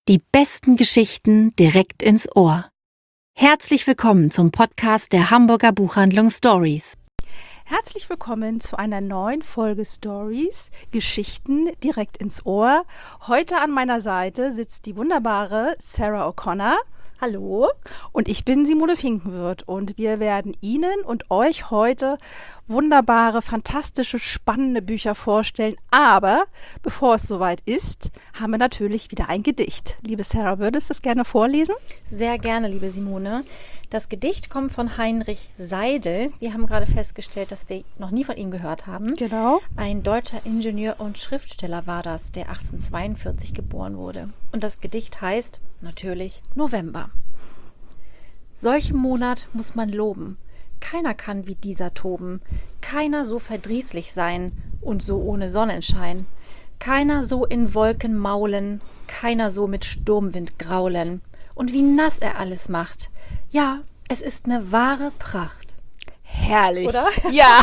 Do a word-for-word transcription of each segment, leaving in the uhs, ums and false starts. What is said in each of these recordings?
Die besten Geschichten direkt ins Ohr. Herzlich willkommen zum Podcast der Hamburger Buchhandlung Stories. Herzlich willkommen zu einer neuen Folge Stories, Geschichten direkt ins Ohr. Heute an meiner Seite sitzt die wunderbare Sarah O'Connor. Hallo. Und ich bin Simone Finkenwirth und wir werden Ihnen und euch heute wunderbare, fantastische, spannende Bücher vorstellen. Aber bevor es soweit ist, haben wir natürlich wieder ein Gedicht. Liebe Sarah, würdest du es gerne vorlesen? Sehr gerne, liebe Simone. Das Gedicht kommt von Heinrich Seidel. Wir haben gerade festgestellt, dass wir noch nie von ihm gehört haben. Genau. Ein deutscher Ingenieur und Schriftsteller war das, der achtzehnhundertzweiundvierzig geboren wurde. Und das Gedicht heißt natürlich November. Solchen Monat muss man loben. Keiner kann wie dieser toben. Keiner so verdrießlich sein und so ohne Sonnenschein. Keiner so in Wolken maulen. Keiner so mit Sturmwind graulen. Und wie nass er alles macht. Ja, es ist eine wahre Pracht. Herrlich. Oder? Ja.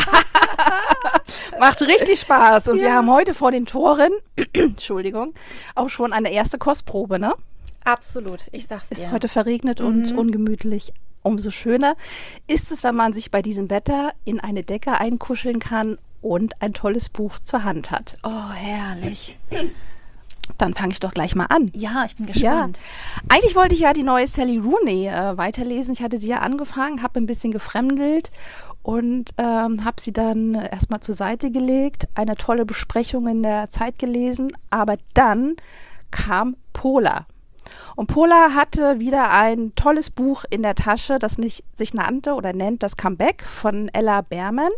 Macht richtig Spaß. Und Ja. wir haben heute vor den Toren, Entschuldigung, auch schon eine erste Kostprobe, ne? Absolut, ich sag's dir. Ist heute verregnet und Mhm. ungemütlich. Umso schöner ist es, wenn man sich bei diesem Wetter in eine Decke einkuscheln kann und ein tolles Buch zur Hand hat. Oh, herrlich. Dann fange ich doch gleich mal an. Ja, ich bin gespannt. Ja. Eigentlich wollte ich ja die neue Sally Rooney äh, weiterlesen. Ich hatte sie ja angefangen, habe ein bisschen gefremdelt und ähm, habe sie dann erstmal zur Seite gelegt, eine tolle Besprechung in der Zeit gelesen, aber dann kam Pola. Und Pola hatte wieder ein tolles Buch in der Tasche, das nicht, sich nannte oder nennt Das Comeback von Ella Behrman.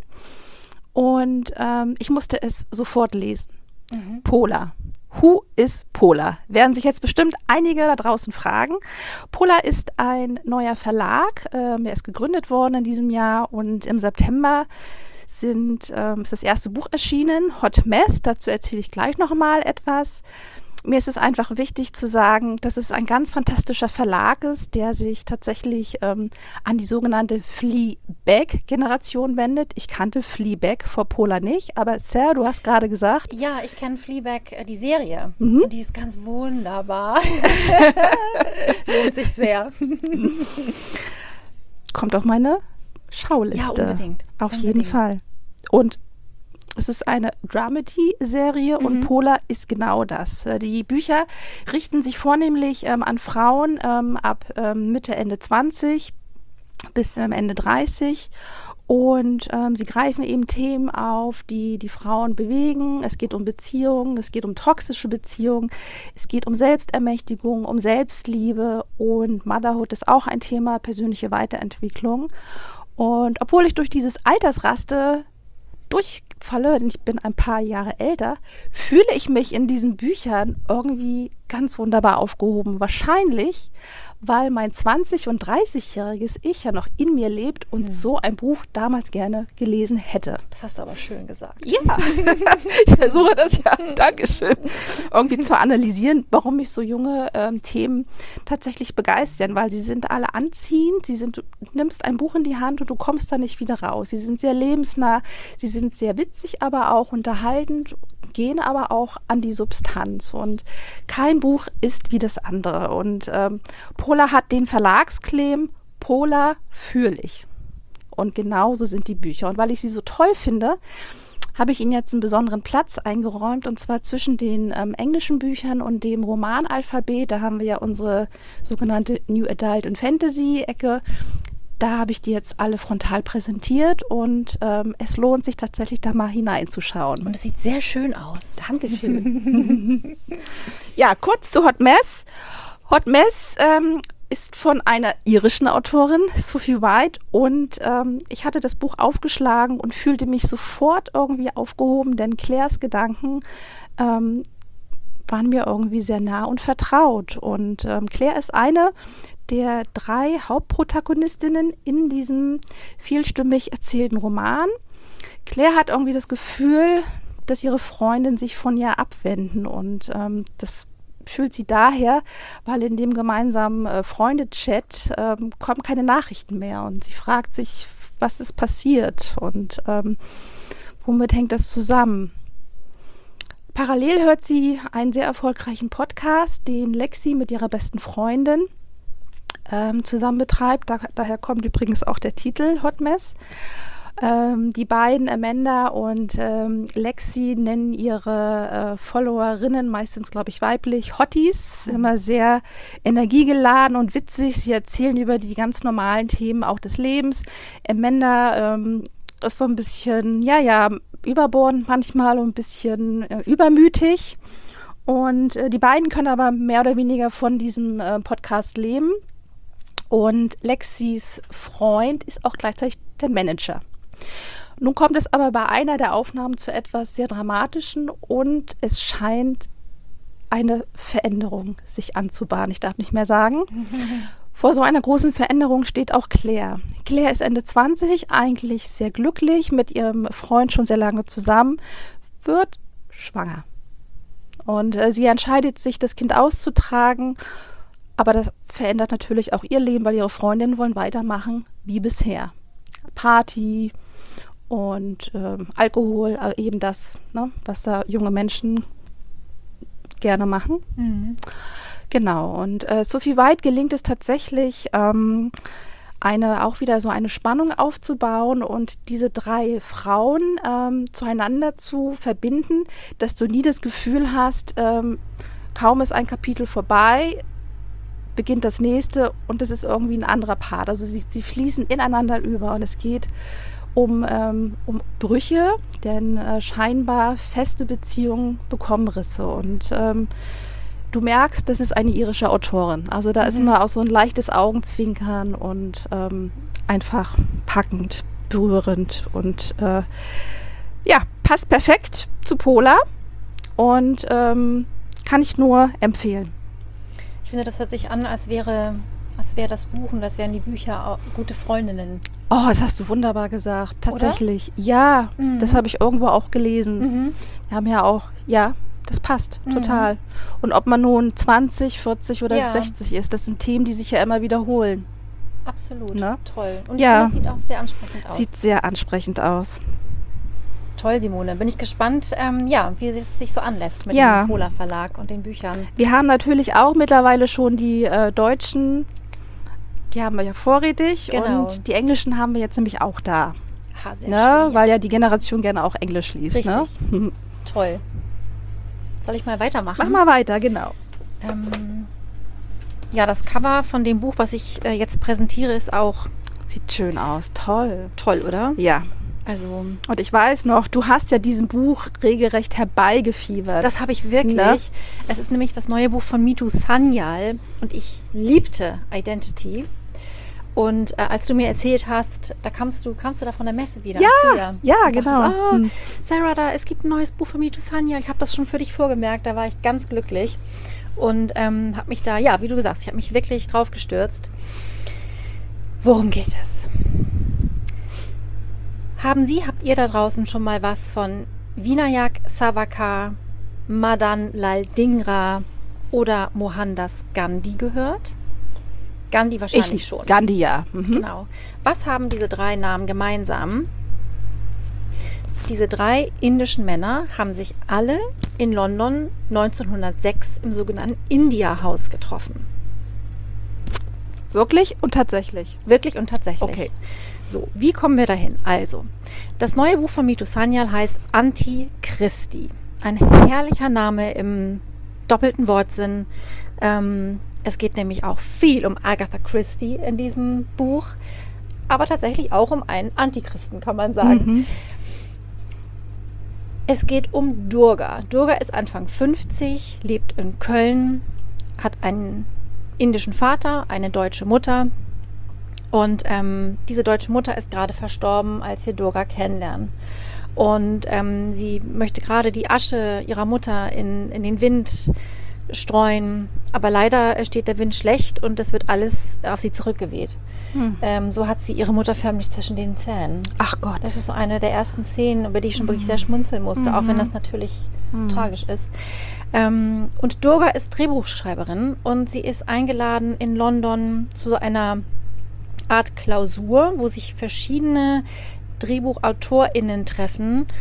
Und ähm, ich musste es sofort lesen. Mhm. Pola. Who is Pola? Werden sich jetzt bestimmt einige da draußen fragen. Pola ist ein neuer Verlag. Ähm, der ist gegründet worden in diesem Jahr und im September sind, ähm, ist das erste Buch erschienen, Hot Mess. Dazu erzähle ich gleich noch mal etwas. Mir ist es einfach wichtig zu sagen, dass es ein ganz fantastischer Verlag ist, der sich tatsächlich ähm, an die sogenannte Fleabag-Generation wendet. Ich kannte Fleabag vor Pola nicht, aber Sarah, du hast gerade gesagt. Ja, ich kenne Fleabag, äh, die Serie. Mhm. Und die ist ganz wunderbar. Lohnt sich sehr. Kommt auf meine Schauliste. Ja, unbedingt. Auf Unbedingt. jeden Fall. Und es ist eine Dramedy-Serie Mhm. und Pola ist genau das. Äh, Die Bücher richten sich vornehmlich ähm, an Frauen ähm, ab ähm, Mitte, Ende zwanzig bis ähm, Ende dreißig. Und ähm, sie greifen eben Themen auf, die die Frauen bewegen. Es geht um Beziehungen, es geht um toxische Beziehungen, es geht um Selbstermächtigung, um Selbstliebe und Motherhood ist auch ein Thema, persönliche Weiterentwicklung. Und obwohl ich durch dieses Altersraste durchfalle, denn ich bin ein paar Jahre älter, fühle ich mich in diesen Büchern irgendwie ganz wunderbar aufgehoben. Wahrscheinlich, weil mein zwanzig- und dreißigjähriges Ich ja noch in mir lebt und Mhm. so ein Buch damals gerne gelesen hätte. Das hast du aber schön gesagt. Ja, ich versuche das ja, Dankeschön, irgendwie zu analysieren, warum mich so junge ähm, Themen tatsächlich begeistern, weil sie sind alle anziehend, sie sind, du nimmst ein Buch in die Hand und du kommst da nicht wieder raus. Sie sind sehr lebensnah, sie sind sehr witzig, aber auch unterhaltend, gehen aber auch an die Substanz und kein Buch ist wie das andere. Und ähm, Pola hat den Verlagsclaim Pola führlich. Und genauso sind die Bücher. Und weil ich sie so toll finde, habe ich ihnen jetzt einen besonderen Platz eingeräumt, und zwar zwischen den ähm, englischen Büchern und dem Romanalphabet. Da haben wir ja unsere sogenannte New Adult und Fantasy-Ecke. Da habe ich die jetzt alle frontal präsentiert und ähm, es lohnt sich tatsächlich, da mal hineinzuschauen. Und es sieht sehr schön aus. Dankeschön. Ja, kurz zu Hot Mess. Hot Mess ähm, ist von einer irischen Autorin, Sophie White, und ähm, ich hatte das Buch aufgeschlagen und fühlte mich sofort irgendwie aufgehoben, denn Claires Gedanken ähm, waren mir irgendwie sehr nah und vertraut. Und ähm, Claire ist eine der drei Hauptprotagonistinnen in diesem vielstimmig erzählten Roman. Claire hat irgendwie das Gefühl, dass ihre Freundinnen sich von ihr abwenden und ähm, das fühlt sie daher, weil in dem gemeinsamen äh, Freunde-Chat ähm, kommen keine Nachrichten mehr und sie fragt sich, was ist passiert und ähm, womit hängt das zusammen? Parallel hört sie einen sehr erfolgreichen Podcast, den Lexi mit ihrer besten Freundin ähm, zusammen betreibt. Da, daher kommt übrigens auch der Titel Hot Mess. Ähm, die beiden, Amanda und ähm, Lexi, nennen ihre äh, Followerinnen, meistens glaube ich weiblich, Hotties. Mhm. Immer sehr energiegeladen und witzig. Sie erzählen über die ganz normalen Themen auch des Lebens. Amanda ähm, ist so ein bisschen, ja, ja, überbordend manchmal und ein bisschen äh, übermütig. Und äh, die beiden können aber mehr oder weniger von diesem äh, Podcast leben. Und Lexis Freund ist auch gleichzeitig der Manager. Nun kommt es aber bei einer der Aufnahmen zu etwas sehr Dramatischen und es scheint eine Veränderung sich anzubahnen. Ich darf nicht mehr sagen. Vor so einer großen Veränderung steht auch Claire. Claire ist Ende zwanzig, eigentlich sehr glücklich, mit ihrem Freund schon sehr lange zusammen, wird schwanger. Und äh, sie entscheidet sich, das Kind auszutragen, aber das verändert natürlich auch ihr Leben, weil ihre Freundinnen wollen weitermachen wie bisher. Party und ähm, Alkohol, äh, eben das, ne, was da junge Menschen gerne machen. Mhm. Genau, und äh, Sophie White gelingt es tatsächlich, ähm, eine, auch wieder so eine Spannung aufzubauen und diese drei Frauen ähm, zueinander zu verbinden, dass du nie das Gefühl hast, ähm, kaum ist ein Kapitel vorbei, beginnt das nächste und es ist irgendwie ein anderer Part. Also sie, sie fließen ineinander über und es geht um, ähm, um Brüche, denn äh, scheinbar feste Beziehungen bekommen Risse und ähm, du merkst, das ist eine irische Autorin. Also da mhm. ist immer auch so ein leichtes Augenzwinkern und ähm, einfach packend, berührend und äh, ja, passt perfekt zu Pola und ähm, kann ich nur empfehlen. Ich finde, das hört sich an, als wäre, als wäre das Buch und als wären die Bücher gute Freundinnen. Oh, das hast du wunderbar gesagt. Tatsächlich. Oder? Ja, mhm. das habe ich irgendwo auch gelesen. Mhm. Wir haben ja auch, ja, das passt mhm. total. Und ob man nun zwanzig, vierzig oder ja. sechzig ist, das sind Themen, die sich ja immer wiederholen. Absolut. Ne? Toll. Und ja. ich finde, das sieht auch sehr ansprechend aus. Sieht sehr ansprechend aus. Toll, Simone. Bin ich gespannt, ähm, ja, wie es sich so anlässt mit ja. dem Pola Verlag und den Büchern. Wir haben natürlich auch mittlerweile schon die äh, deutschen, die haben wir ja vorrätig genau. und die englischen haben wir jetzt nämlich auch da. Ha, sehr ne? schön, ja. Weil ja die Generation gerne auch Englisch liest. Richtig. Ne? Toll. Soll ich mal weitermachen? Mach mal weiter, genau. Ähm, ja, das Cover von dem Buch, was ich äh, jetzt präsentiere, ist auch... Sieht schön aus. Toll. Toll, oder? Ja. Also, und ich weiß noch, du hast ja diesem Buch regelrecht herbeigefiebert. Das habe ich wirklich. Ne? Es ist nämlich das neue Buch von Mitu Sanyal und ich liebte Identity. Und äh, als du mir erzählt hast, da kamst du, kamst du da von der Messe wieder. Ja, früher. ja, und genau. Sagtest, oh, hm. Sarah, da, es gibt ein neues Buch von Mitu Sanyal. Ich habe das schon für dich vorgemerkt. Da war ich ganz glücklich und ähm, habe mich da, ja, wie du gesagt hast, ich habe mich wirklich drauf gestürzt. Worum geht es? Haben Sie, habt ihr da draußen schon mal was von Vinayak Savarkar, Madan Lal Dhingra oder Mohandas Gandhi gehört? Gandhi wahrscheinlich ich, schon. Gandhi, ja. Mhm. Genau. Was haben diese drei Namen gemeinsam? Diese drei indischen Männer haben sich alle in London neunzehnhundertsechs im sogenannten India House getroffen. Wirklich und tatsächlich? Wirklich und tatsächlich. Okay. So, wie kommen wir dahin? Also, das neue Buch von Mitu Sanyal heißt Anti-Christi. Ein herrlicher Name im doppelten Wortsinn. Ähm, es geht nämlich auch viel um Agatha Christie in diesem Buch, aber tatsächlich auch um einen Antichristen, kann man sagen. Mhm. Es geht um Durga. Durga ist Anfang fünfzig, lebt in Köln, hat einen indischen Vater, eine deutsche Mutter. Und ähm, diese deutsche Mutter ist gerade verstorben, als wir Durga kennenlernen. Und ähm, sie möchte gerade die Asche ihrer Mutter in, in den Wind streuen. Aber leider steht der Wind schlecht und es wird alles auf sie zurückgeweht. Hm. Ähm, so hat sie ihre Mutter förmlich zwischen den Zähnen. Ach Gott. Das ist so eine der ersten Szenen, über die ich schon wirklich sehr schmunzeln musste, mhm. auch wenn das natürlich mhm. tragisch ist. Ähm, und Durga ist Drehbuchschreiberin und sie ist eingeladen in London zu so einer Art Klausur, wo sich verschiedene DrehbuchautorInnen treffen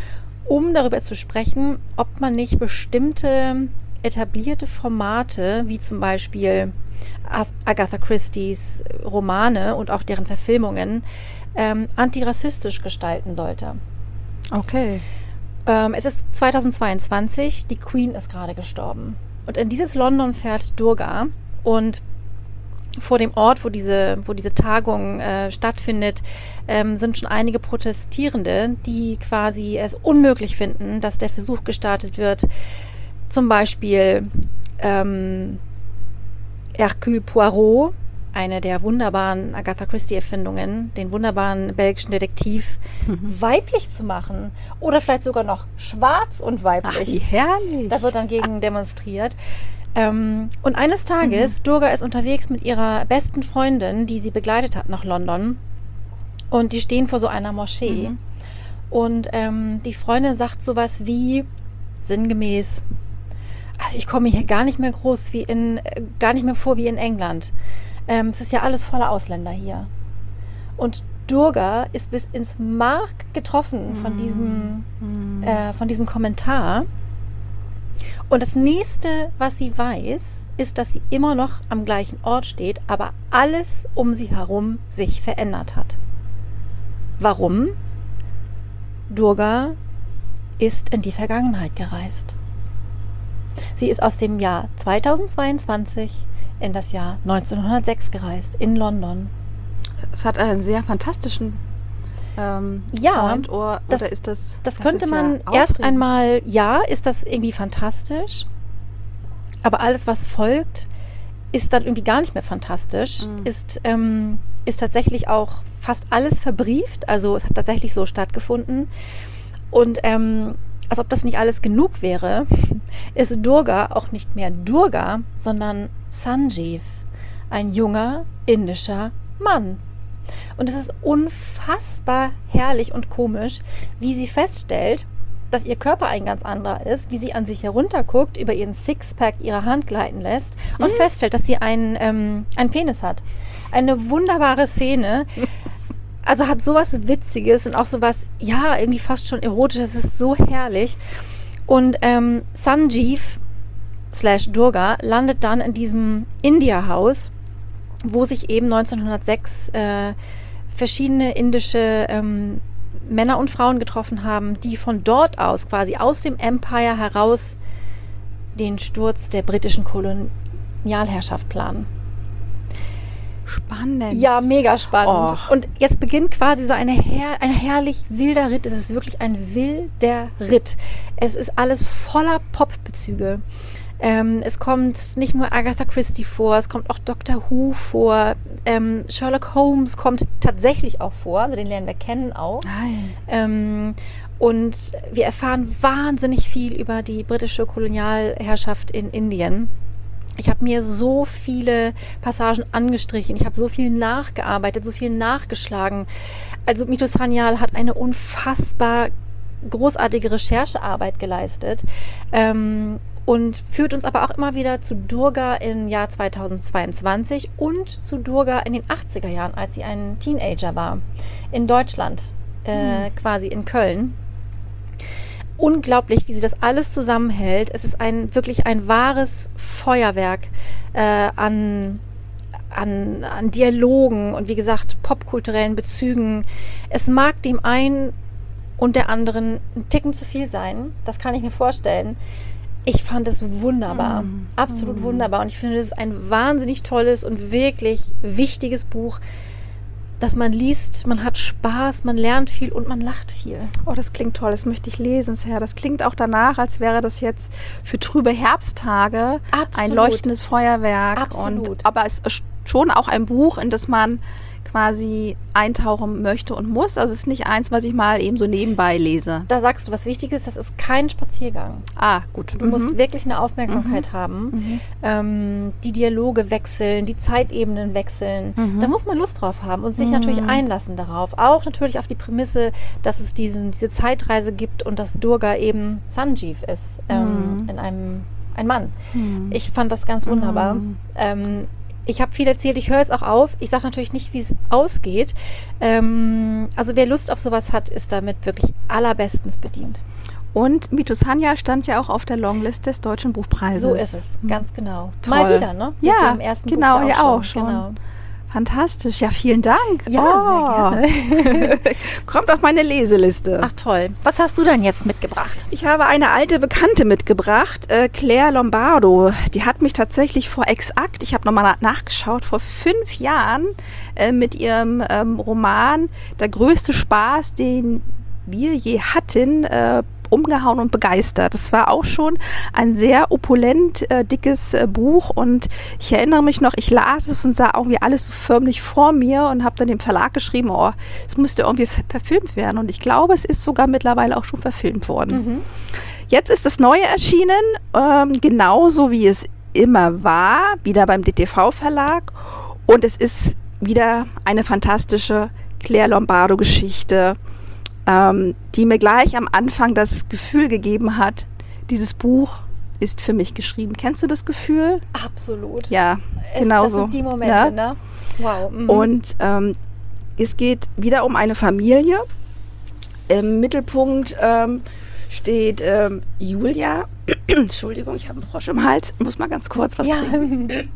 um darüber zu sprechen, ob man nicht bestimmte etablierte Formate, wie zum Beispiel Agatha Christie's Romane und auch deren Verfilmungen, ähm, antirassistisch gestalten sollte. Okay. Ähm, es ist zweitausendzweiundzwanzig, die Queen ist gerade gestorben. Und in dieses London fährt Durga und vor dem Ort, wo diese, wo diese Tagung äh, stattfindet, ähm, sind schon einige Protestierende, die quasi es unmöglich finden, dass der Versuch gestartet wird, zum Beispiel ähm, Hercule Poirot, eine der wunderbaren Agatha Christie-Erfindungen, den wunderbaren belgischen Detektiv, mhm. weiblich zu machen. Oder vielleicht sogar noch schwarz und weiblich. Ach, wie herrlich. Da wird dann gegen demonstriert. Ähm, und eines Tages, mhm. Durga ist unterwegs mit ihrer besten Freundin, die sie begleitet hat nach London. Und die stehen vor so einer Moschee. Mhm. Und ähm, die Freundin sagt sowas wie, sinngemäß, also ich komme hier gar nicht mehr groß wie in, äh, gar nicht mehr vor wie in England. Ähm, es ist ja alles voller Ausländer hier. Und Durga ist bis ins Mark getroffen von diesem, mm. äh, von diesem Kommentar. Und das nächste, was sie weiß, ist, dass sie immer noch am gleichen Ort steht, aber alles um sie herum sich verändert hat. Warum? Durga ist in die Vergangenheit gereist. Sie ist aus dem Jahr zweitausendzweiundzwanzig in das Jahr neunzehnhundertsechs gereist, in London. Es hat einen sehr fantastischen ähm, ja, Point, oder, das, oder ist das... Das, das das könnte man ja erst einmal, ja, ist das irgendwie fantastisch, aber alles, was folgt, ist dann irgendwie gar nicht mehr fantastisch, mhm. ist, ähm, ist tatsächlich auch fast alles verbrieft, also es hat tatsächlich so stattgefunden und ähm, als ob das nicht alles genug wäre, ist Durga auch nicht mehr Durga, sondern Sanjeev, ein junger indischer Mann. Und es ist unfassbar herrlich und komisch, wie sie feststellt, dass ihr Körper ein ganz anderer ist, wie sie an sich herunterguckt, über ihren Sixpack ihre Hand gleiten lässt und mhm. feststellt, dass sie einen, ähm, einen Penis hat. Eine wunderbare Szene. Also hat sowas Witziges und auch sowas, ja, irgendwie fast schon Erotisches. Es ist so herrlich. Und ähm, Sanjeev slash Durga landet dann in diesem India-Haus, wo sich eben neunzehnhundertsechs äh, verschiedene indische ähm, Männer und Frauen getroffen haben, die von dort aus, quasi aus dem Empire heraus, den Sturz der britischen Kolonialherrschaft planen. Spannend. Ja, mega spannend. Oh. Und jetzt beginnt quasi so eine her- ein herrlich wilder Ritt. Es ist wirklich ein wilder Ritt. Es ist alles voller Pop-Bezüge. Ähm, es kommt nicht nur Agatha Christie vor, es kommt auch Doctor Who vor. Ähm, Sherlock Holmes kommt tatsächlich auch vor, also den lernen wir kennen auch. Ähm, und wir erfahren wahnsinnig viel über die britische Kolonialherrschaft in Indien. Ich habe mir so viele Passagen angestrichen, ich habe so viel nachgearbeitet, so viel nachgeschlagen. Also Mito Sanyal hat eine unfassbar großartige Recherchearbeit geleistet ähm, und führt uns aber auch immer wieder zu Durga im Jahr zweitausendzweiundzwanzig und zu Durga in den achtziger Jahren, als sie ein Teenager war, in Deutschland, äh, hm. quasi in Köln. Unglaublich, wie sie das alles zusammenhält. Es ist ein wirklich ein wahres Feuerwerk äh, an, an, an Dialogen und wie gesagt popkulturellen Bezügen. Es mag dem einen und der anderen ein Ticken zu viel sein. Das kann ich mir vorstellen. Ich fand es wunderbar, mm. absolut mm. wunderbar. Und ich finde, es ist ein wahnsinnig tolles und wirklich wichtiges Buch, dass man liest, man hat Spaß, man lernt viel und man lacht viel. Oh, das klingt toll, das möchte ich lesen, Herr. Das klingt auch danach, als wäre das jetzt für trübe Herbsttage Absolut. Ein leuchtendes Feuerwerk. Absolut. Und, aber es ist schon auch ein Buch, in das man quasi eintauchen möchte und muss. Also es ist nicht eins, was ich mal eben so nebenbei lese. Da sagst du was Wichtiges, das ist kein Spaziergang. Ah, gut. Du mhm. musst wirklich eine Aufmerksamkeit mhm. haben. Mhm. Ähm, die Dialoge wechseln, die Zeitebenen wechseln. Mhm. Da muss man Lust drauf haben und sich mhm. natürlich einlassen darauf. Auch natürlich auf die Prämisse, dass es diesen, diese Zeitreise gibt und dass Durga eben Sanjeev ist, ähm, mhm. in einem ein Mann. Mhm. Ich fand das ganz wunderbar. Mhm. Ähm, Ich habe viel erzählt, ich höre jetzt auch auf. Ich sage natürlich nicht, wie es ausgeht. Ähm, also wer Lust auf sowas hat, ist damit wirklich allerbestens bedient. Und Mitousanja stand ja auch auf der Longlist des Deutschen Buchpreises. So ist es, ganz genau. Toll. Mal wieder, ne? Mit Ja, dem ersten genau, Buch ja auch schon. Genau. Fantastisch, ja, vielen Dank. Ja, oh. sehr gerne. Kommt auf meine Leseliste. Ach toll. Was hast du denn jetzt mitgebracht? Ich habe eine alte Bekannte mitgebracht, äh, Claire Lombardo. Die hat mich tatsächlich vor exakt, ich habe nochmal na- nachgeschaut, vor fünf Jahren äh, mit ihrem ähm, Roman Der größte Spaß, den wir je hatten, äh, umgehauen und begeistert. Das war auch schon ein sehr opulent, äh, dickes äh, Buch und ich erinnere mich noch, ich las es und sah irgendwie alles so förmlich vor mir und habe dann dem Verlag geschrieben, oh, es müsste irgendwie ver- verfilmt werden und ich glaube, es ist sogar mittlerweile auch schon verfilmt worden. Mhm. Jetzt ist das Neue erschienen, ähm, genauso wie es immer war, wieder beim D T V-Verlag und es ist wieder eine fantastische Claire Lombardo-Geschichte, ähm, die mir gleich am Anfang das Gefühl gegeben hat, dieses Buch ist für mich geschrieben. Kennst du das Gefühl? Absolut. Ja, Es, genau das so. sind die Momente, Ja. ne? Wow. Mhm. Und ähm, es geht wieder um eine Familie. Im Mittelpunkt ähm, steht ähm, Julia. Entschuldigung, ich habe einen Frosch im Hals. Ich muss mal ganz kurz was ja. trinken.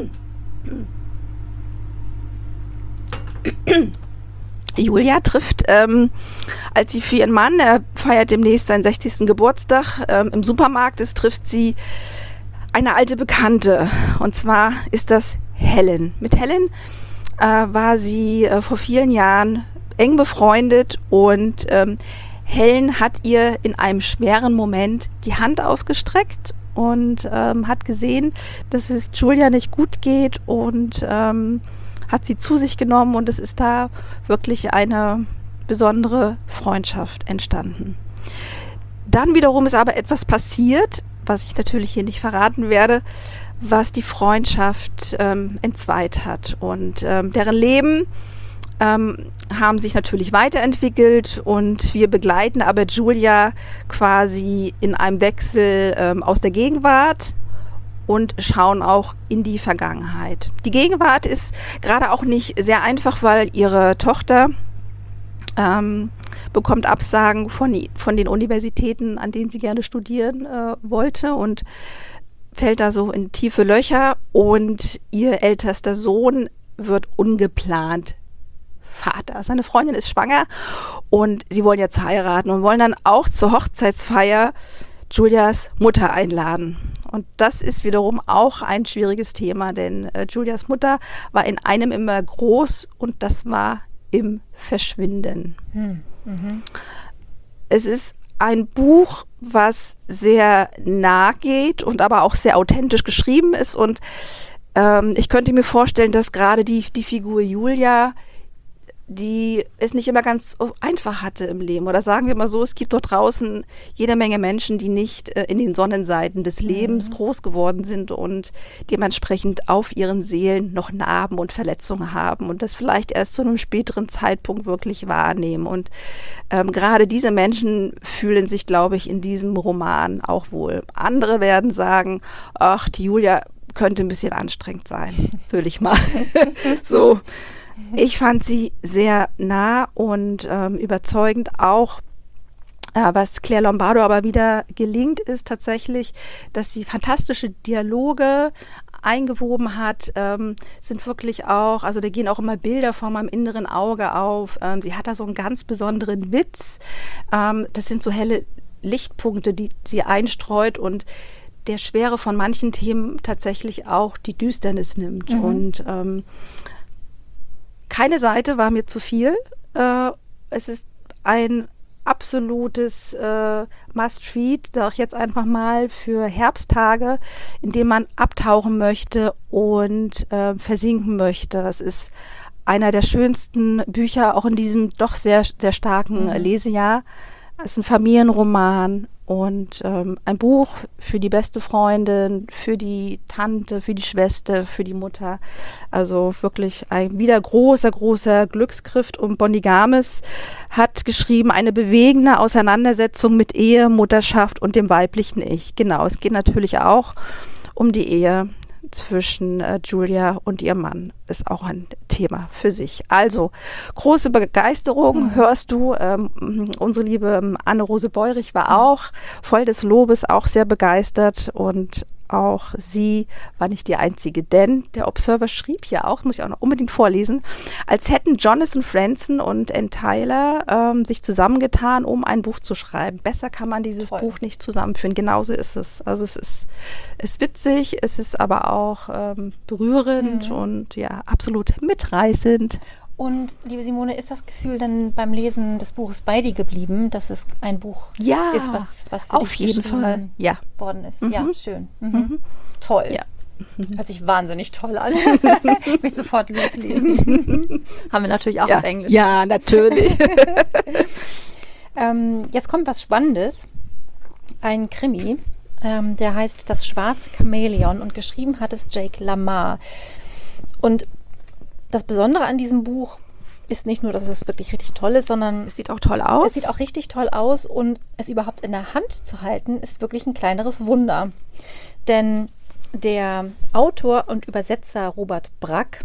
Julia trifft, ähm, als sie für ihren Mann, er feiert demnächst seinen sechzigsten Geburtstag, ähm, im Supermarkt ist, trifft sie eine alte Bekannte. Und zwar ist das Helen. Mit Helen äh, war sie äh, vor vielen Jahren eng befreundet und ähm, Helen hat ihr in einem schweren Moment die Hand ausgestreckt und ähm, hat gesehen, dass es Julia nicht gut geht und ähm, hat sie zu sich genommen und es ist da wirklich eine besondere Freundschaft entstanden. Dann wiederum ist aber etwas passiert, was ich natürlich hier nicht verraten werde, was die Freundschaft ähm, entzweit hat. Und ähm, deren Leben ähm, haben sich natürlich weiterentwickelt und wir begleiten aber Julia quasi in einem Wechsel ähm, aus der Gegenwart und schauen auch in die Vergangenheit. Die Gegenwart ist gerade auch nicht sehr einfach, weil ihre Tochter ähm, bekommt Absagen von, von den Universitäten, an denen sie gerne studieren äh, wollte und fällt da so in tiefe Löcher und ihr ältester Sohn wird ungeplant Vater. Seine Freundin ist schwanger und sie wollen jetzt heiraten und wollen dann auch zur Hochzeitsfeier Julias Mutter einladen. Und das ist wiederum auch ein schwieriges Thema, denn äh, Julias Mutter war in einem immer groß und das war im Verschwinden. Hm. Mhm. Es ist ein Buch, was sehr nah geht und aber auch sehr authentisch geschrieben ist und ähm, ich könnte mir vorstellen, dass gerade die, die Figur Julia, die es nicht immer ganz einfach hatte im Leben. Oder sagen wir mal so, es gibt dort draußen jede Menge Menschen, die nicht äh, in den Sonnenseiten des Lebens mhm. groß geworden sind und dementsprechend auf ihren Seelen noch Narben und Verletzungen haben und das vielleicht erst zu einem späteren Zeitpunkt wirklich wahrnehmen. Und ähm, gerade diese Menschen fühlen sich, glaube ich, in diesem Roman auch wohl. Andere werden sagen, ach, die Julia könnte ein bisschen anstrengend sein, würde ich mal so. Ich fand sie sehr nah und ähm, überzeugend auch, äh, was Claire Lombardo aber wieder gelingt, ist tatsächlich, dass sie fantastische Dialoge eingewoben hat, ähm, sind wirklich auch, also da gehen auch immer Bilder vor meinem inneren Auge auf. Ähm, sie hat da so einen ganz besonderen Witz. Ähm, das sind so helle Lichtpunkte, die sie einstreut und der Schwere von manchen Themen tatsächlich auch die Düsternis nimmt. Mhm. Und ähm, keine Seite war mir zu viel. Äh, es ist ein absolutes äh, Must-Read, sage ich jetzt einfach mal, für Herbsttage, in dem man abtauchen möchte und äh, versinken möchte. Es ist einer der schönsten Bücher, auch in diesem doch sehr, sehr starken mhm. Lesejahr. Es ist ein Familienroman und ähm, ein Buch für die beste Freundin, für die Tante, für die Schwester, für die Mutter. Also wirklich ein wieder großer, großer Glücksgriff. Und Bonnie Garmis hat geschrieben, eine bewegende Auseinandersetzung mit Ehe, Mutterschaft und dem weiblichen Ich. Genau, es geht natürlich auch um die Ehe zwischen äh, Julia und ihrem Mann ist auch ein Thema für sich. Also, große Begeisterung mhm. hörst du. Ähm, unsere liebe Anne-Rose Beurich war auch voll des Lobes, auch sehr begeistert, und auch sie war nicht die Einzige, denn der Observer schrieb hier auch, muss ich auch noch unbedingt vorlesen, als hätten Jonathan Franzen und Ann Tyler ähm, sich zusammengetan, um ein Buch zu schreiben. Besser kann man dieses Toll. Buch nicht zusammenführen. Genauso ist es. Also es ist, ist witzig, es ist aber auch ähm, berührend mhm. und ja, absolut mitreißend. Und, liebe Simone, ist das Gefühl dann beim Lesen des Buches bei dir geblieben, dass es ein Buch ja, ist, was, was für auf dich jeden Fall ja. worden ist? Mhm. Ja, schön. Mhm. Mhm. Toll. Ja. Hört sich wahnsinnig toll an. Ich möchte sofort loslesen. Haben wir natürlich auch ja. auf Englisch. Ja, natürlich. ähm, jetzt kommt was Spannendes. Ein Krimi, ähm, der heißt Das schwarze Chamäleon, und geschrieben hat es Jake LaMar. Und das Besondere an diesem Buch ist nicht nur, dass es wirklich richtig toll ist, sondern es sieht auch toll aus. Es sieht auch richtig toll aus, und es überhaupt in der Hand zu halten, ist wirklich ein kleineres Wunder. Denn der Autor und Übersetzer Robert Brack,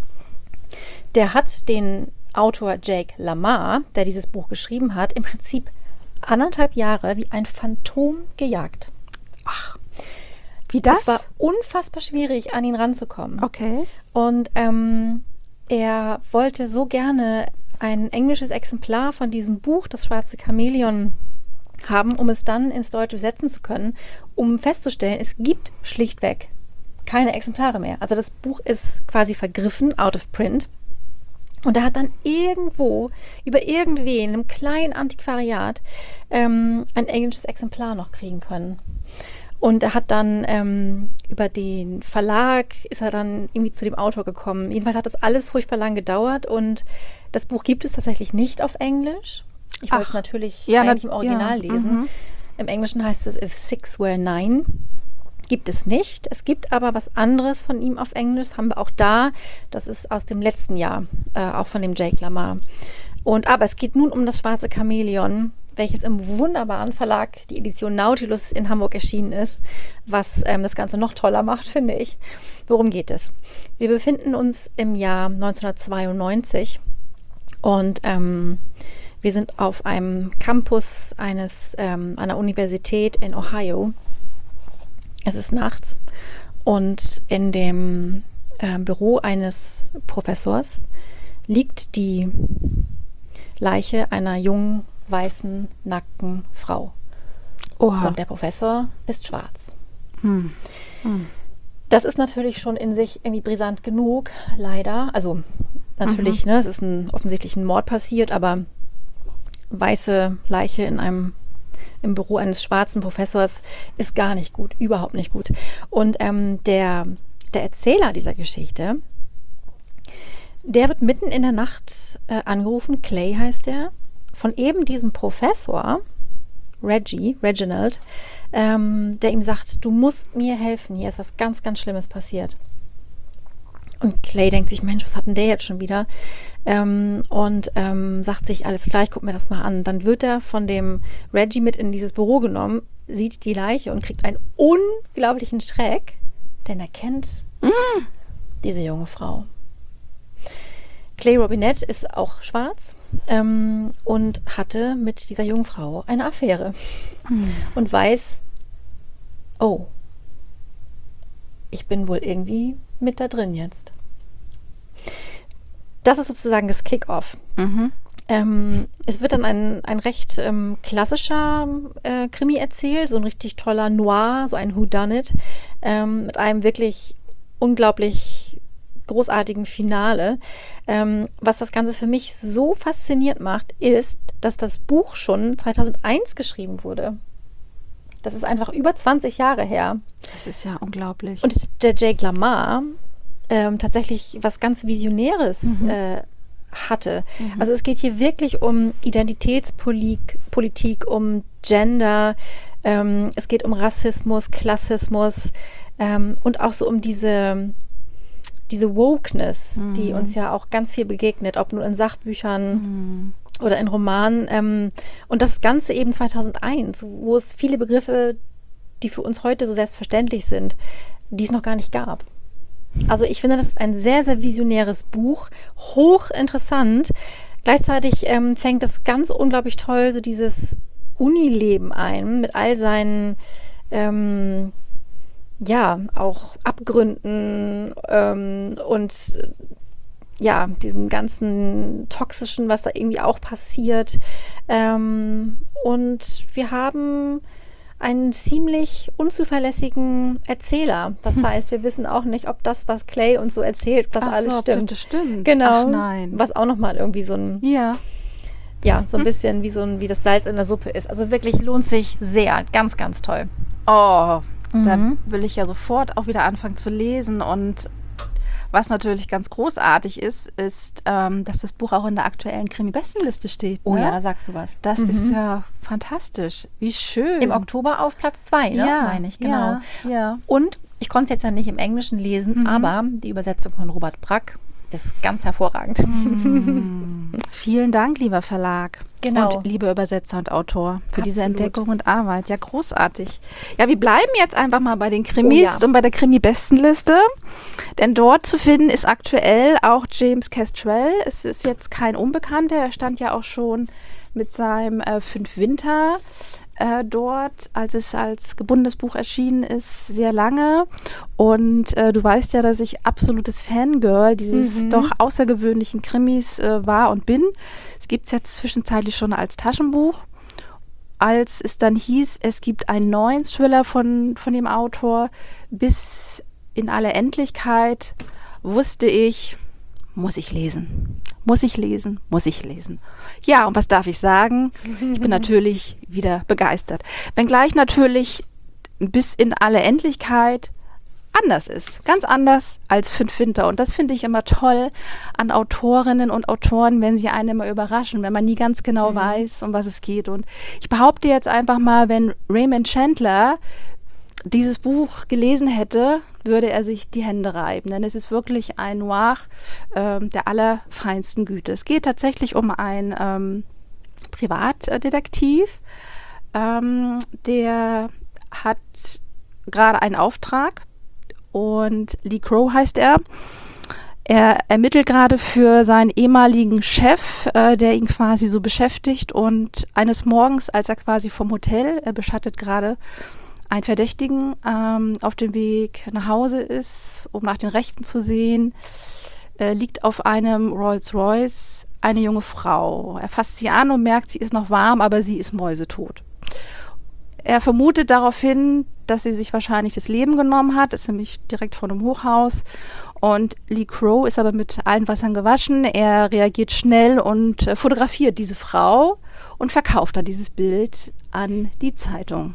der hat den Autor Jake LaMar, der dieses Buch geschrieben hat, im Prinzip anderthalb Jahre wie ein Phantom gejagt. Ach, wie das? Es war unfassbar schwierig, an ihn ranzukommen. Okay. Und ähm, er wollte so gerne ein englisches Exemplar von diesem Buch, Das schwarze Chamäleon, haben, um es dann ins Deutsche setzen zu können, um festzustellen, es gibt schlichtweg keine Exemplare mehr. Also das Buch ist quasi vergriffen, out of print. Und er hat dann irgendwo, über irgendwen, in einem kleinen Antiquariat, ähm, ein englisches Exemplar noch kriegen können. Und er hat dann ähm, über den Verlag, ist er dann irgendwie zu dem Autor gekommen. Jedenfalls hat das alles furchtbar lang gedauert, und das Buch gibt es tatsächlich nicht auf Englisch. Ich wollte es natürlich ja, eigentlich im Original ja, lesen. mhm. Im Englischen heißt es If Six Were Nine. Gibt es nicht. Es gibt aber was anderes von ihm auf Englisch. Das haben wir auch da. Das ist aus dem letzten Jahr, äh, auch von dem Jake LaMar. Und aber es geht nun um Das schwarze Chamäleon, welches im wunderbaren Verlag, die Edition Nautilus, in Hamburg erschienen ist, was ähm, das Ganze noch toller macht, finde ich. Worum geht es? Wir befinden uns im Jahr neunzehnhundertzweiundneunzig, und ähm, wir sind auf einem Campus eines, ähm, einer Universität in Ohio. Es ist nachts, und in dem äh, Büro eines Professors liegt die Leiche einer jungen, weißen, nackten Frau. Oha. Und der Professor ist schwarz. Hm. Hm. Das ist natürlich schon in sich irgendwie brisant genug, leider. Also natürlich, mhm. ne, es ist ein, offensichtlich ein Mord passiert, aber weiße Leiche in einem im Büro eines schwarzen Professors ist gar nicht gut, überhaupt nicht gut. Und ähm, der, der Erzähler dieser Geschichte, der wird mitten in der Nacht äh, angerufen, Clay heißt der, von eben diesem Professor, Reggie, Reginald, ähm, der ihm sagt, du musst mir helfen, hier ist was ganz, ganz Schlimmes passiert. Und Clay denkt sich, Mensch, was hat denn der jetzt schon wieder? Ähm, und ähm, sagt sich, alles klar, ich guck mir das mal an. Dann wird er von dem Reggie mit in dieses Büro genommen, sieht die Leiche und kriegt einen unglaublichen Schreck, denn er kennt mm. diese junge Frau. Clay Robinette ist auch schwarz ähm, und hatte mit dieser jungen Frau eine Affäre mm. und weiß, oh, ich bin wohl irgendwie mit da drin jetzt. Das ist sozusagen das Kick-Off. Mhm. Ähm, es wird dann ein, ein recht ähm, klassischer äh, Krimi erzählt, so ein richtig toller Noir, so ein Whodunit, ähm, mit einem wirklich unglaublich großartigen Finale. Ähm, was das Ganze für mich so faszinierend macht, ist, dass das Buch schon zweitausendeins geschrieben wurde. Das ist einfach über zwanzig Jahre her. Das ist ja unglaublich. Und der Jake LaMar ähm, tatsächlich was ganz Visionäres mhm. äh, hatte. Mhm. Also es geht hier wirklich um Identitätspolitik, Politik, um Gender, ähm, es geht um Rassismus, Klassismus ähm, und auch so um diese, diese Wokeness, mhm. die uns ja auch ganz viel begegnet, ob nur in Sachbüchern mhm. oder in Romanen. Ähm, und das Ganze eben zweitausendeins, wo es viele Begriffe, die für uns heute so selbstverständlich sind, die es noch gar nicht gab. Also ich finde, das ist ein sehr, sehr visionäres Buch, hochinteressant. Gleichzeitig ähm, fängt es ganz unglaublich toll so dieses Unileben ein, mit all seinen, ähm, ja, auch Abgründen ähm, und ja, diesem ganzen Toxischen, was da irgendwie auch passiert. Ähm, und wir haben einen ziemlich unzuverlässigen Erzähler. Das hm. heißt, wir wissen auch nicht, ob das, was Clay uns so erzählt, ob das Ach alles so, stimmt. Das stimmt. Genau. Ach nein. Was auch nochmal irgendwie so ein, ja. ja, so ein bisschen wie so ein, wie das Salz in der Suppe ist. Also wirklich lohnt sich sehr. Ganz, ganz toll. Oh, Mhm. da will ich ja sofort auch wieder anfangen zu lesen. Und was natürlich ganz großartig ist, ist, ähm, dass das Buch auch in der aktuellen Krimi-Bestenliste steht. Oh ne? ja, da sagst du was. Das Mhm. ist ja fantastisch. Wie schön. Im Oktober auf Platz zwei, ne? ja, meine ich, genau. Ja, ja. Und ich konnte es jetzt ja nicht im Englischen lesen, Mhm. aber die Übersetzung von Robert Brack ist ganz hervorragend. Mhm. Vielen Dank, lieber Verlag. Genau. Und lieber Übersetzer und Autor für diese Absolut. Entdeckung und Arbeit. Ja, großartig. Ja, wir bleiben jetzt einfach mal bei den Krimis Oh ja. und bei der Krimi-Bestenliste. Denn dort zu finden ist aktuell auch James Kestrel. Es ist jetzt kein Unbekannter. Er stand ja auch schon mit seinem äh, Fünf Winter äh, dort, als es als gebundenes Buch erschienen ist, sehr lange. Und äh, du weißt ja, dass ich absolutes Fangirl dieses Mhm. doch außergewöhnlichen Krimis äh, war und bin. Es gibt es jetzt zwischenzeitlich schon als Taschenbuch. Als es dann hieß, es gibt einen neuen Thriller von, von dem Autor, bis in alle Endlichkeit, wusste ich, muss ich lesen. Muss ich lesen, muss ich lesen. Ja, und was darf ich sagen? Ich bin natürlich wieder begeistert. Wenngleich natürlich bis in alle Endlichkeit anders ist. Ganz anders als Fünf Winter. Und das finde ich immer toll an Autorinnen und Autoren, wenn sie einen immer überraschen, wenn man nie ganz genau mhm. weiß, um was es geht. Und ich behaupte jetzt einfach mal, wenn Raymond Chandler dieses Buch gelesen hätte, würde er sich die Hände reiben. Denn es ist wirklich ein Noir ähm, der allerfeinsten Güte. Es geht tatsächlich um einen ähm, Privatdetektiv, ähm, der hat gerade einen Auftrag und Lee Crow heißt er. Er ermittelt gerade für seinen ehemaligen Chef, äh, der ihn quasi so beschäftigt, und eines Morgens, als er quasi vom Hotel, er beschattet gerade einen Verdächtigen, ähm, auf dem Weg nach Hause ist, um nach den Rechten zu sehen, äh, liegt auf einem Rolls-Royce eine junge Frau. Er fasst sie an und merkt, sie ist noch warm, aber sie ist mäusetot. Er vermutet daraufhin, dass sie sich wahrscheinlich das Leben genommen hat, ist nämlich direkt vor einem Hochhaus. Und Lee Crow ist aber mit allen Wassern gewaschen. Er reagiert schnell und äh, fotografiert diese Frau und verkauft dann dieses Bild an die Zeitung.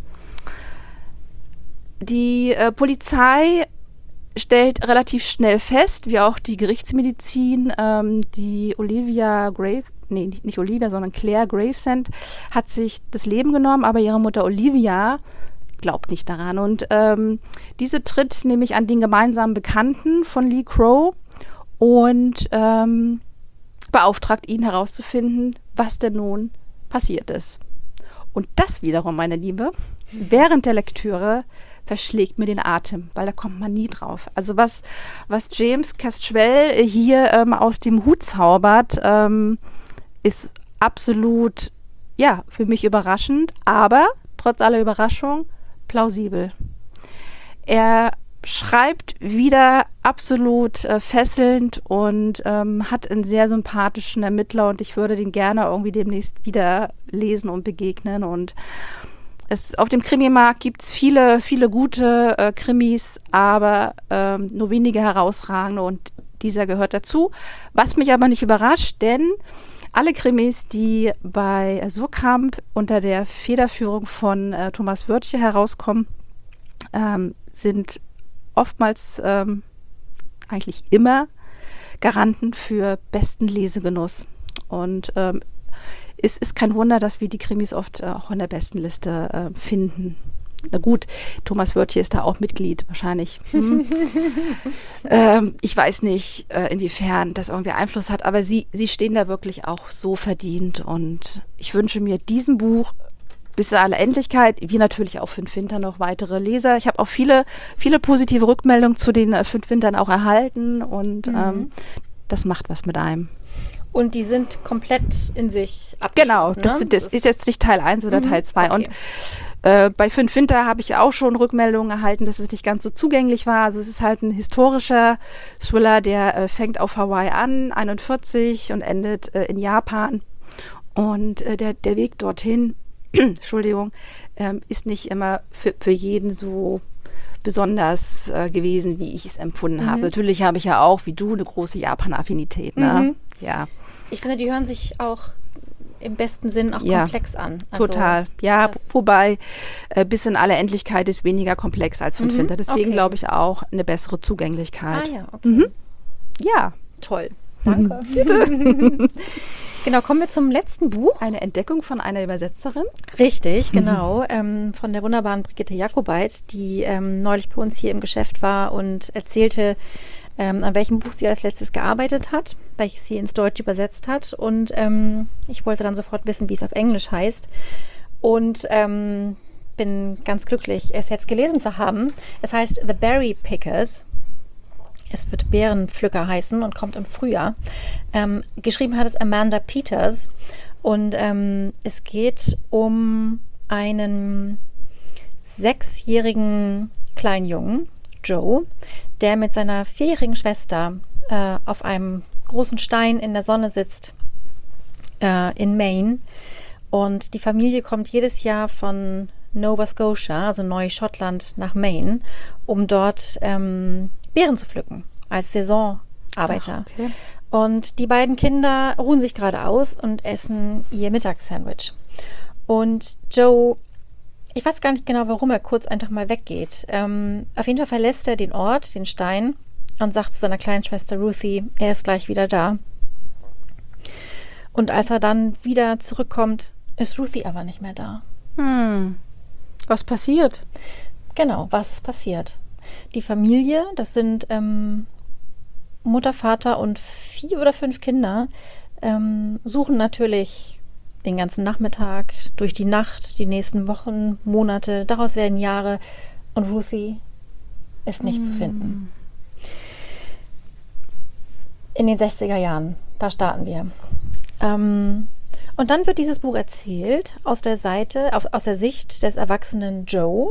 Die äh, Polizei stellt relativ schnell fest, wie auch die Gerichtsmedizin, ähm, die Olivia Grave, nee, nicht, nicht Olivia, sondern Claire Gravesend hat sich das Leben genommen, aber ihre Mutter Olivia glaubt nicht daran. Und ähm, diese tritt nämlich an den gemeinsamen Bekannten von Lee Crow und ähm, beauftragt ihn herauszufinden, was denn nun passiert ist. Und das wiederum, meine Liebe, während der Lektüre verschlägt mir den Atem, weil da kommt man nie drauf. Also was, was James Kestrel hier ähm, aus dem Hut zaubert, ähm, ist absolut, ja, für mich überraschend, aber trotz aller Überraschung plausibel. Er schreibt wieder absolut äh, fesselnd und ähm, hat einen sehr sympathischen Ermittler, und ich würde den gerne irgendwie demnächst wieder lesen und begegnen. Und es, auf dem Krimimarkt gibt es viele, viele gute äh, Krimis, aber ähm, nur wenige herausragende, und dieser gehört dazu. Was mich aber nicht überrascht, denn alle Krimis, die bei Surkamp unter der Federführung von äh, Thomas Wörtje herauskommen, ähm, sind oftmals, ähm, eigentlich immer, Garanten für besten Lesegenuss. Und ähm, es ist kein Wunder, dass wir die Krimis oft äh, auch in der besten Liste äh, finden. Na gut, Thomas Wörtje ist da auch Mitglied, wahrscheinlich. Hm. ähm, ich weiß nicht, äh, inwiefern das irgendwie Einfluss hat, aber sie, sie stehen da wirklich auch so verdient. Und ich wünsche mir diesem Buch bis in alle Endlichkeit, wie natürlich auch Fünf Winter noch weitere Leser. Ich habe auch viele, viele positive Rückmeldungen zu den äh, Fünf Wintern auch erhalten und mhm. ähm, das macht was mit einem. Und die sind komplett in sich abgeschlossen. Genau, das, ne? das, das ist jetzt nicht Teil eins oder mhm. Teil zwei. Okay. Und äh, bei Fünf Winter habe ich auch schon Rückmeldungen erhalten, dass es nicht ganz so zugänglich war. Also es ist halt ein historischer Thriller, der äh, fängt auf Hawaii an, einundvierzig, und endet äh, in Japan. Und äh, der, der Weg dorthin, Entschuldigung, ähm, ist nicht immer für, für jeden so besonders äh, gewesen, wie ich es empfunden mhm. habe. Natürlich habe ich ja auch, wie du, eine große Japan-Affinität. Ne? Mhm. Ja. Ich finde, die hören sich auch im besten Sinn auch ja, komplex an. Also, total. Ja, wobei äh, bis in alle Endlichkeit ist weniger komplex als Fünf mhm. Winter. Deswegen okay. glaube ich auch eine bessere Zugänglichkeit. Ah ja, okay. Mhm. Ja. Toll. Danke. Bitte. Genau, kommen wir zum letzten Buch. Eine Entdeckung von einer Übersetzerin. Richtig, genau. Mhm. Ähm, von der wunderbaren Brigitte Jakobait, die ähm, neulich bei uns hier im Geschäft war und erzählte, ähm, an welchem Buch sie als letztes gearbeitet hat, welches sie ins Deutsche übersetzt hat. Und ähm, ich wollte dann sofort wissen, wie es auf Englisch heißt. Und ähm, bin ganz glücklich, es jetzt gelesen zu haben. Es heißt The Berry Pickers. Es wird Beerenpflücker heißen und kommt im Frühjahr. Ähm, geschrieben hat es Amanda Peters. Und ähm, es geht um einen sechsjährigen kleinen Jungen, Joe, der mit seiner vierjährigen Schwester äh, auf einem großen Stein in der Sonne sitzt äh, in Maine. Und die Familie kommt jedes Jahr von Nova Scotia, also Neuschottland, nach Maine, um dort ähm, Beeren zu pflücken, als Saisonarbeiter. Ach, okay. Und die beiden Kinder ruhen sich gerade aus und essen ihr Mittagssandwich. Und Joe, ich weiß gar nicht genau, warum er kurz einfach mal weggeht. Ähm, auf jeden Fall verlässt er den Ort, den Stein, und sagt zu seiner kleinen Schwester Ruthie, er ist gleich wieder da. Und als er dann wieder zurückkommt, ist Ruthie aber nicht mehr da. Hm. Was passiert? Genau, was ist passiert? Die Familie, das sind ähm, Mutter, Vater und vier oder fünf Kinder, ähm, suchen natürlich den ganzen Nachmittag, durch die Nacht, die nächsten Wochen, Monate, daraus werden Jahre, und Ruthie ist nicht mm. zu finden. In den sechziger Jahren, da starten wir. Ähm, und dann wird dieses Buch erzählt aus der Seite, auf, aus der Sicht des erwachsenen Joe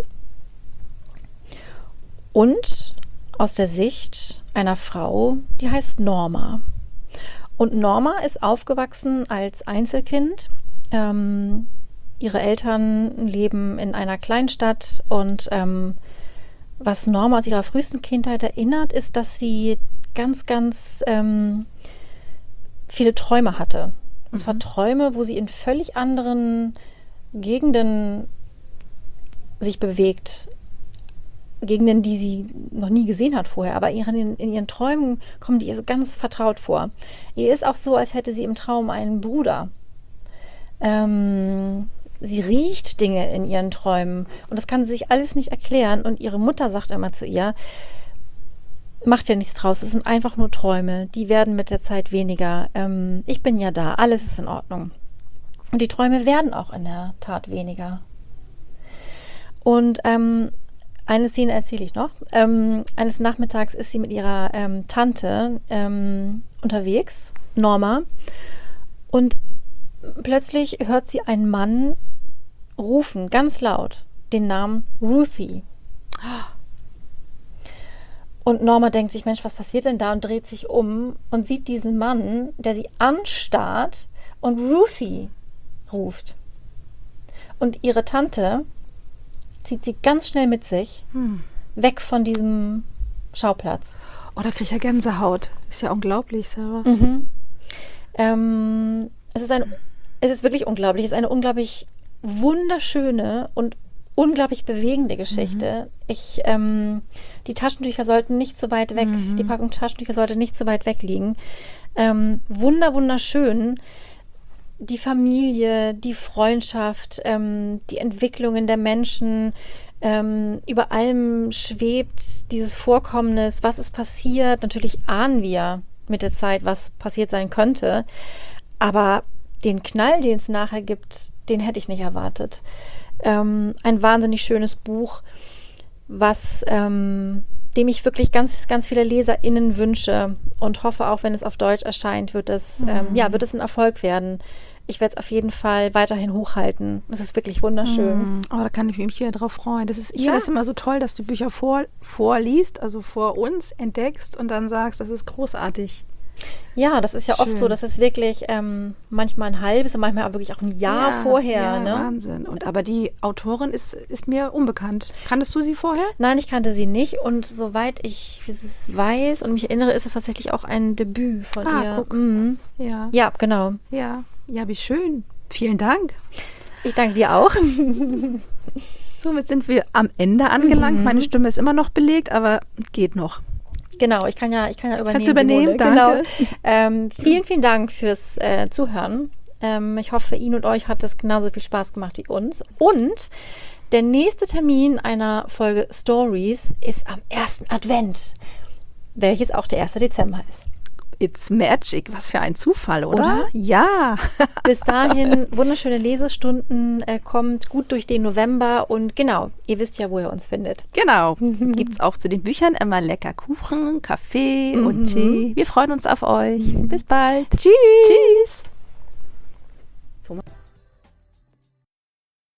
und aus der Sicht einer Frau, die heißt Norma. Und Norma ist aufgewachsen als Einzelkind. Ähm, ihre Eltern leben in einer Kleinstadt und ähm, was Norma aus ihrer frühesten Kindheit erinnert, ist, dass sie ganz, ganz ähm, viele Träume hatte. Und zwar mhm. Träume, wo sie in völlig anderen Gegenden sich bewegt. Gegenden, die sie noch nie gesehen hat vorher, aber in, in ihren Träumen kommen die ihr so ganz vertraut vor. Ihr ist auch so, als hätte sie im Traum einen Bruder. Ähm, sie riecht Dinge in ihren Träumen und das kann sie sich alles nicht erklären, und ihre Mutter sagt immer zu ihr, macht ja nichts draus, es sind einfach nur Träume, die werden mit der Zeit weniger. Ähm, ich bin ja da, alles ist in Ordnung. Und die Träume werden auch in der Tat weniger. Und ähm, eine Szene erzähle ich noch. Ähm, eines Nachmittags ist sie mit ihrer ähm, Tante ähm, unterwegs, Norma, und plötzlich hört sie einen Mann rufen, ganz laut, den Namen Ruthie. Und Norma denkt sich, Mensch, was passiert denn da? Und dreht sich um und sieht diesen Mann, der sie anstarrt und Ruthie ruft. Und ihre Tante zieht sie ganz schnell mit sich, hm. weg von diesem Schauplatz. Oh, da kriege ich ja Gänsehaut. Ist ja unglaublich, Sarah. Mhm. Ähm, es ist ein, es ist wirklich unglaublich. Es ist eine unglaublich wunderschöne und unglaublich bewegende Geschichte. Mhm. Ich, ähm, die Taschentücher sollten nicht so weit weg, mhm. die Packung Taschentücher sollte nicht so weit weg liegen. Ähm, wunder, wunderschön. Die Familie, die Freundschaft, ähm, die Entwicklungen der Menschen, ähm, über allem schwebt dieses Vorkommnis, was ist passiert. Natürlich ahnen wir mit der Zeit, was passiert sein könnte, aber den Knall, den es nachher gibt, den hätte ich nicht erwartet. Ähm, ein wahnsinnig schönes Buch, was ähm, dem ich wirklich ganz, ganz viele LeserInnen wünsche und hoffe, auch wenn es auf Deutsch erscheint, wird es, mhm. ähm, ja, wird es ein Erfolg werden. Ich werde es auf jeden Fall weiterhin hochhalten. Es ist wirklich wunderschön. Mm, oh, da kann ich mich wieder drauf freuen. Das ist, ich Ja. finde das immer so toll, dass du Bücher vor, vorliest, also vor uns entdeckst und dann sagst, das ist großartig. Ja, das ist ja oft Schön. so, dass es wirklich ähm, manchmal ein halbes und manchmal auch wirklich auch ein Jahr vorher. Ja, Ne? Wahnsinn. Und aber die Autorin ist, ist mir unbekannt. Kanntest du sie vorher? Nein, ich kannte sie nicht und soweit ich es weiß und mich erinnere, ist es tatsächlich auch ein Debüt von Ah, ihr. guck. Mhm. Ja. Ja, genau. Ja. Ja, wie schön. Vielen Dank. Ich danke dir auch. Somit sind wir am Ende angelangt. Mhm. Meine Stimme ist immer noch belegt, aber geht noch. Genau, ich kann ja, ich kann ja übernehmen. Kannst du übernehmen? Simone. Danke. Genau. Ähm, vielen, vielen Dank fürs äh, Zuhören. Ähm, ich hoffe, Ihnen und euch hat es genauso viel Spaß gemacht wie uns. Und der nächste Termin einer Folge Stories ist am ersten Advent, welches auch der erste Dezember ist. It's magic. Was für ein Zufall, oder? Oder? Ja. Bis dahin wunderschöne Lesestunden, äh, kommt gut durch den November und genau, ihr wisst ja, wo ihr uns findet. Genau. Gibt es auch zu den Büchern immer lecker Kuchen, Kaffee und Tee. Wir freuen uns auf euch. Bis bald. Tschüss! Tschüss.